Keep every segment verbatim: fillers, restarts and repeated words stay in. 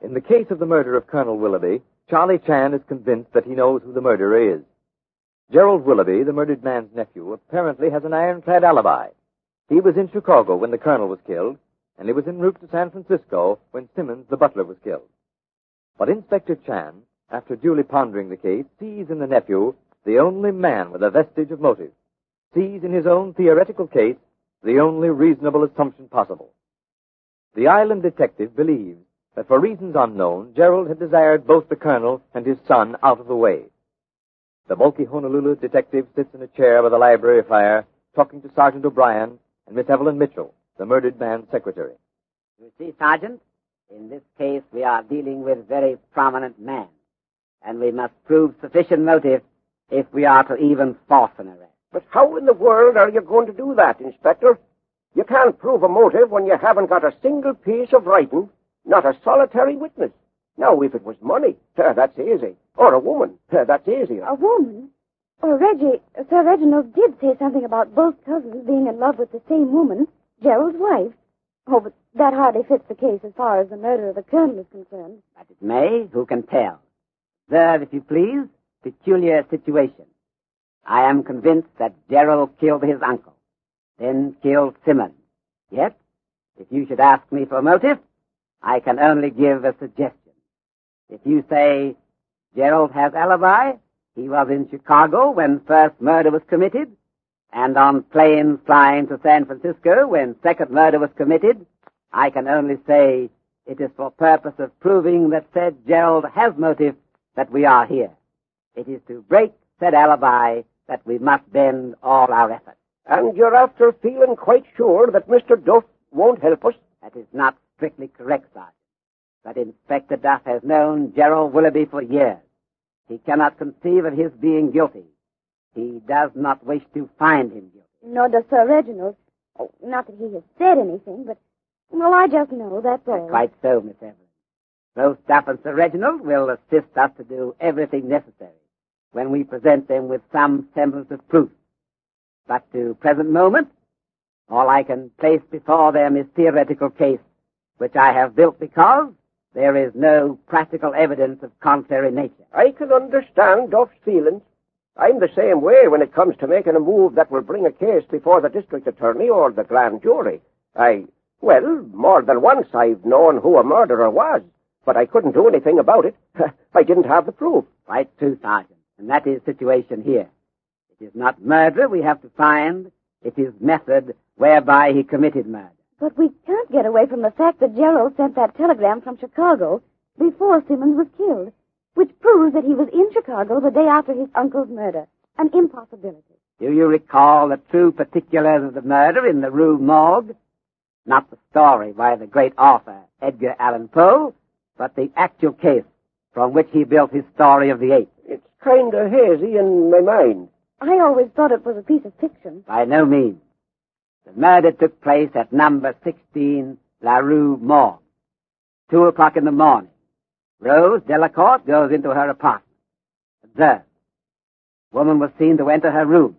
In the case of the murder of Colonel Willoughby, Charlie Chan is convinced that he knows who the murderer is. Gerald Willoughby, the murdered man's nephew, apparently has an ironclad alibi. He was in Chicago when the colonel was killed, and he was en route to San Francisco when Simmons, the butler, was killed. But Inspector Chan, after duly pondering the case, sees in the nephew the only man with a vestige of motive, sees in his own theoretical case the only reasonable assumption possible. The island detective believes that for reasons unknown, Gerald had desired both the colonel and his son out of the way. The bulky Honolulu detective sits in a chair by the library fire, talking to Sergeant O'Brien and Miss Evelyn Mitchell, the murdered man's secretary. You see, Sergeant, in this case we are dealing with very prominent men, and we must prove sufficient motive if we are to even force an arrest. But how in the world are you going to do that, Inspector? You can't prove a motive when you haven't got a single piece of writing, not a solitary witness. Now, if it was money, uh, that's easy. Or a woman, uh, that's easier. A woman? Oh, Reggie, Sir Reginald did say something about both cousins being in love with the same woman, Gerald's wife. Oh, but that hardly fits the case as far as the murder of the colonel is concerned. But it may, who can tell? Observe, if you please, peculiar situation. I am convinced that Gerald killed his uncle, then killed Simmons. Yet, if you should ask me for motive, I can only give a suggestion. If you say Gerald has alibi, he was in Chicago when first murder was committed, and on planes flying to San Francisco when second murder was committed, I can only say it is for purpose of proving that said Gerald has motive that we are here. It is to break said alibi that we must bend all our efforts. And you're after feeling quite sure that Mister Duff won't help us? That is not strictly correct, Sergeant. But Inspector Duff has known Gerald Willoughby for years. He cannot conceive of his being guilty. He does not wish to find him guilty. Nor does Sir Reginald. Oh, not that he has said anything, but, well, I just know, that's all. Quite so, Miss Evelyn. Both Duff and Sir Reginald will assist us to do everything necessary when we present them with some semblance of proof. But to present moment, all I can place before them is theoretical case, which I have built because there is no practical evidence of contrary nature. I can understand Duff's feelings. I'm the same way when it comes to making a move that will bring a case before the district attorney or the grand jury. I, well, more than once I've known who a murderer was, but I couldn't do anything about it. I didn't have the proof. Quite true, Sergeant, and that is the situation here. It is not murder we have to find. It is method whereby he committed murder. But we can't get away from the fact that Gerald sent that telegram from Chicago before Simmons was killed, which proves that he was in Chicago the day after his uncle's murder. An impossibility. Do you recall the true particulars of the murder in the Rue Morgue? Not the story by the great author, Edgar Allan Poe, but the actual case from which he built his story of the ape. It's kind of hazy in my mind. I always thought it was a piece of fiction. By no means. The murder took place at number sixteen La Rue Morgue. Two o'clock in the morning. Rose Delacourt goes into her apartment. Observe. Woman was seen to enter her room.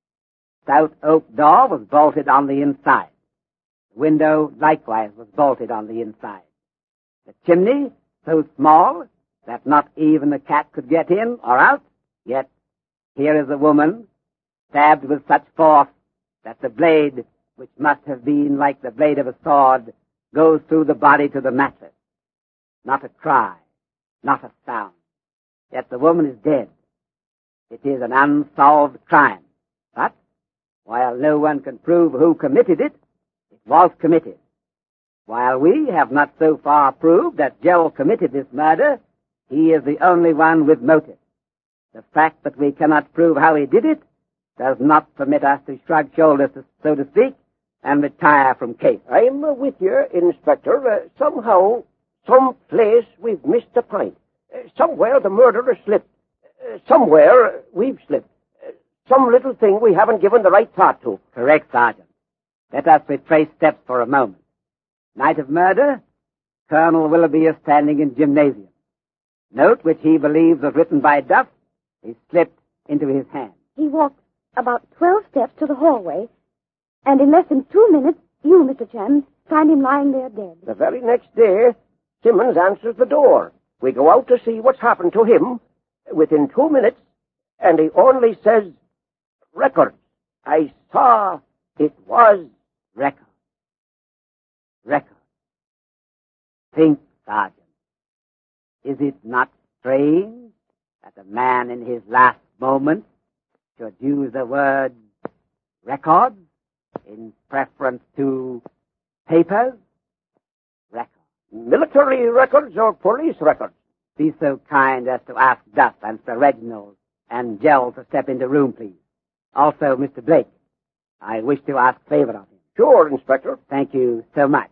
Stout oak door was bolted on the inside. The window likewise was bolted on the inside. The chimney, so small that not even a cat could get in or out, yet here is a woman stabbed with such force that the blade, which must have been like the blade of a sword, goes through the body to the mattress. Not a cry, not a sound. Yet the woman is dead. It is an unsolved crime. But, while no one can prove who committed it, it was committed. While we have not so far proved that Gerald committed this murder, he is the only one with motive. The fact that we cannot prove how he did it does not permit us to shrug shoulders, so to speak, and retire from case. I'm uh, with you, Inspector. Uh, somehow, some place we've missed a point. Uh, somewhere the murderer slipped. Uh, somewhere we've slipped. Uh, some little thing we haven't given the right thought to. Correct, Sergeant. Let us retrace steps for a moment. Night of murder, Colonel Willoughby is standing in gymnasium. Note which he believes was written by Duff is slipped into his hand. He walked about twelve steps to the hallway, and in less than two minutes, you, Mister Chan, find him lying there dead. The very next day, Simmons answers the door. We go out to see what's happened to him within two minutes, and he only says, records. I saw it was Records. Records. Think, Sergeant. Is it not strange that a man in his last moments should use the word records in preference to papers? Records. military records or police records? Be so kind as to ask Duff and Sir Reginald and Gerald to step into the room, please. Also, Mister Blake, I wish to ask favor of him. Sure, Inspector. Thank you so much.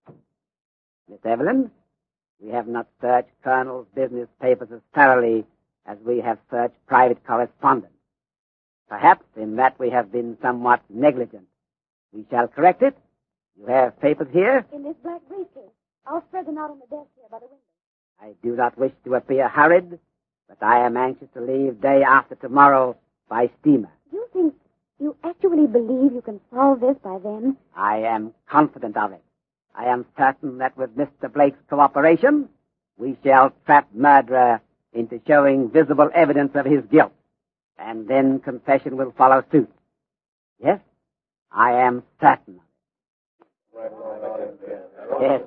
Miss Evelyn, we have not searched Colonel's business papers as thoroughly as we have searched private correspondence. Perhaps in that we have been somewhat negligent. We shall correct it. You have papers here? In this black briefcase. I'll spread them out on the desk here by the window. I do not wish to appear hurried, but I am anxious to leave day after tomorrow by steamer. Do you think you actually believe you can solve this by then? I am confident of it. I am certain that with Mister Blake's cooperation, we shall trap murderer into showing visible evidence of his guilt, and then confession will follow suit. Yes, I am certain of it. Yes,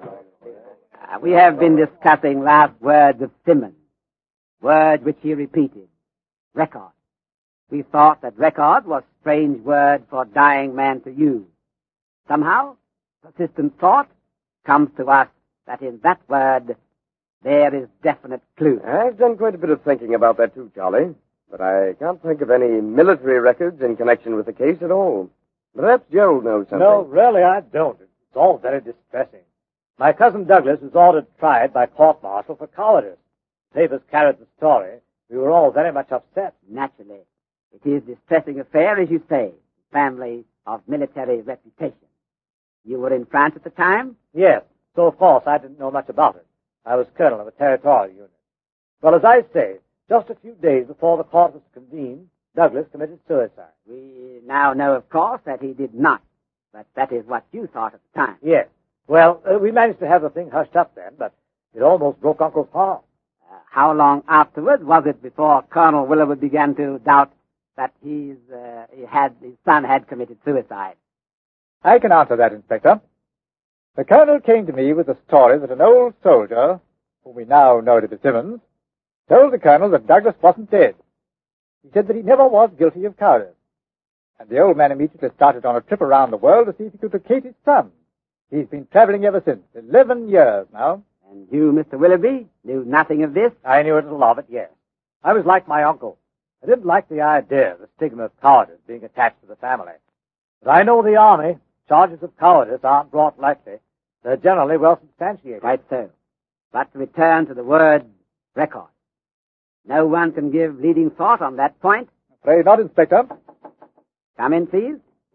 uh, we have been discussing last words of Simmons, words which he repeated, record. We thought that record was a strange word for a dying man to use. Somehow, persistent thought comes to us that in that word there is definite clue. I've done quite a bit of thinking about that too, Charlie. But I can't think of any military records in connection with the case at all. Perhaps Gerald knows something. No, really, I don't. It's all very distressing. My cousin Douglas was ordered tried by court-martial for cowardice. The papers carried the story. We were all very much upset. Naturally, it is a distressing affair, as you say, family of military reputation. You were in France at the time? Yes, so of course I didn't know much about it. I was colonel of a territorial unit. Well, as I say, just a few days before the court was convened, Douglas committed suicide. We now know, of course, that he did not, but that is what you thought at the time. Yes. Well, uh, we managed to have the thing hushed up then, but it almost broke Uncle's heart. Uh, how long afterward was it before Colonel Willoughby began to doubt that he's, uh, he had, his son had committed suicide? I can answer that, Inspector. The Colonel came to me with the story that an old soldier, whom we now know to be Simmons, told the Colonel that Douglas wasn't dead. He said that he never was guilty of cowardice. And the old man immediately started on a trip around the world to see if he could locate his son. He's been traveling ever since, eleven years now. And you, Mister Willoughby, knew nothing of this? I knew a little of it, yes. I was like my uncle. I didn't like the idea of the stigma of cowardice being attached to the family. But I know the Army. Charges of cowardice aren't brought lightly. They're generally well substantiated. Quite so. But to return to the word record. No one can give leading thought on that point. Afraid not, Inspector. Come in, please.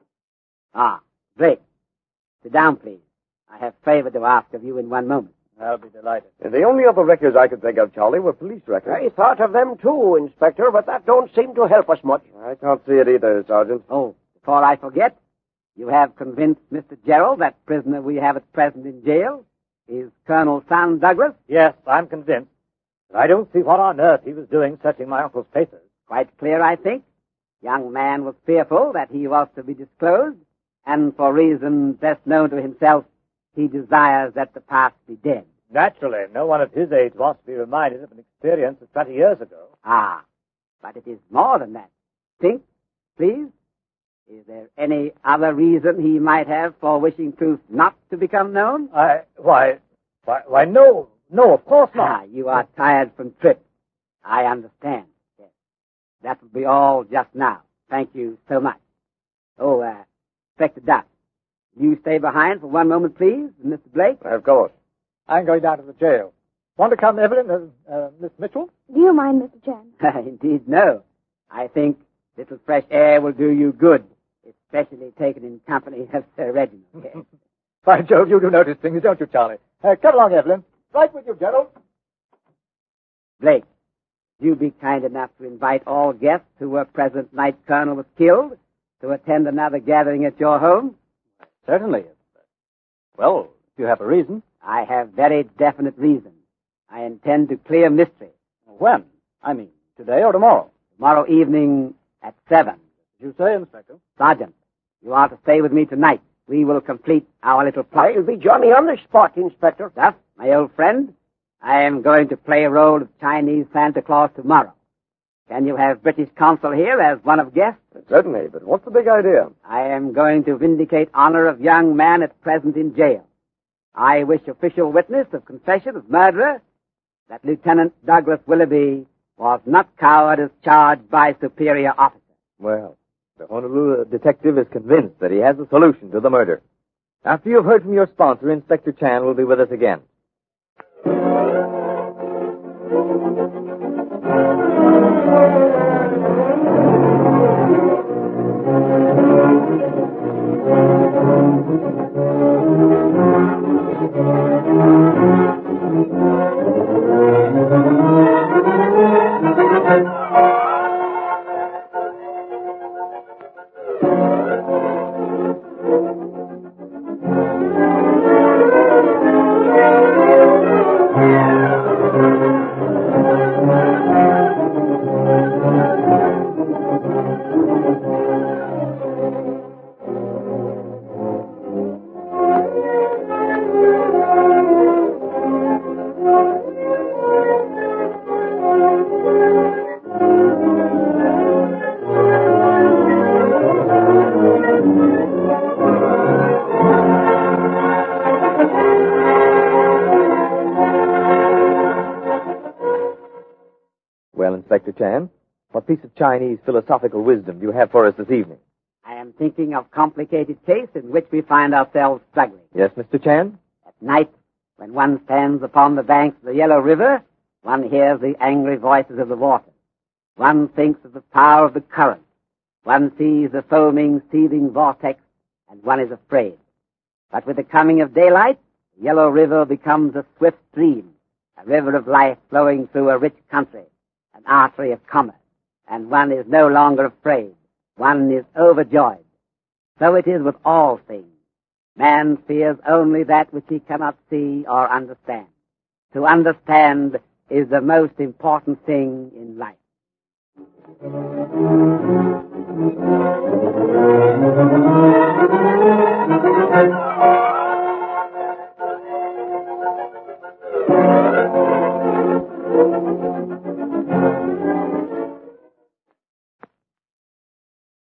Ah, Blake. Sit down, please. I have favor to ask of you in one moment. I'll be delighted. The only other records I could think of, Charlie, were police records. I thought of them too, Inspector, but that don't seem to help us much. I can't see it either, Sergeant. Oh, before I forget, you have convinced Mister Gerald that prisoner we have at present in jail is Colonel Sam Douglas? Yes, I'm convinced. But I don't see what on earth he was doing searching my uncle's papers. Quite clear, I think. Young man was fearful that he was to be disclosed, and for reasons best known to himself, he desires that the past be dead. Naturally, no one of his age wants to be reminded of an experience of twenty years ago. Ah, but it is more than that. Think, please. Is there any other reason he might have for wishing truth not to become known? I, why, why, why, no, no, of course not. Ah, you are tired from trip. I understand. Yes. That will be all just now. Thank you so much. Oh, uh, Inspector Duff, you stay behind for one moment, please, Mister Blake? Of course. I'm going down to the jail. Want to come, Evelyn, uh, uh, Miss Mitchell? Do you mind, Mister Chan? Indeed, no. I think little fresh air will do you good, especially taken in company of Sir Reginald. Yes. By Jove, you do notice things, don't you, Charlie? Uh, come along, Evelyn. Right with you, Gerald. Blake, do you be kind enough to invite all guests who were present night Colonel was killed to attend another gathering at your home? Certainly. Well, if you have a reason. I have very definite reasons. I intend to clear mystery. When? I mean, today or tomorrow? Tomorrow evening at seven. Did you say, Inspector? Sergeant, you are to stay with me tonight. We will complete our little plot. I'll be Johnny on the spot, Inspector. Thus, my old friend, I am going to play a role of Chinese Santa Claus tomorrow. Can you have British consul here as one of guests? Certainly, but what's the big idea? I am going to vindicate honor of young man at present in jail. I wish official witness of confession of murderer that Lieutenant Douglas Willoughby was not coward as charged by superior officer. Well, the Honolulu detective is convinced that he has a solution to the murder. After you've heard from your sponsor, Inspector Chan will be with us again. Well, Inspector Chan, what piece of Chinese philosophical wisdom do you have for us this evening? I am thinking of complicated case in which we find ourselves struggling. Yes, Mister Chan? At night, when one stands upon the banks of the Yellow River, one hears the angry voices of the water. One thinks of the power of the current. One sees the foaming, seething vortex, and one is afraid. But with the coming of daylight, the Yellow River becomes a swift stream, a river of life flowing through a rich country, an artery of commerce, and one is no longer afraid. One is overjoyed. So it is with all things. Man fears only that which he cannot see or understand. To understand is the most important thing in life.